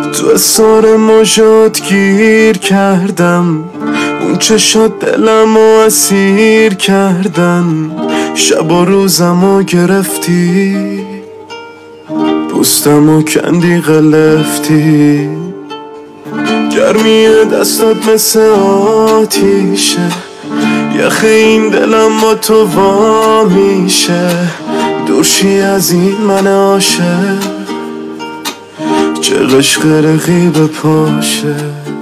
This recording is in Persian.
تو اسار ماژات گیر کردم، اون چشات دلمو اسیر کردن. شب و روزمو گرفتی، پوستمو کندی غلفتی. گرمی دستات مثل آتیشه، یخ این دلم با تو وا میشه. دورشی از این من عاشق، چه قشق رقیب پاشه.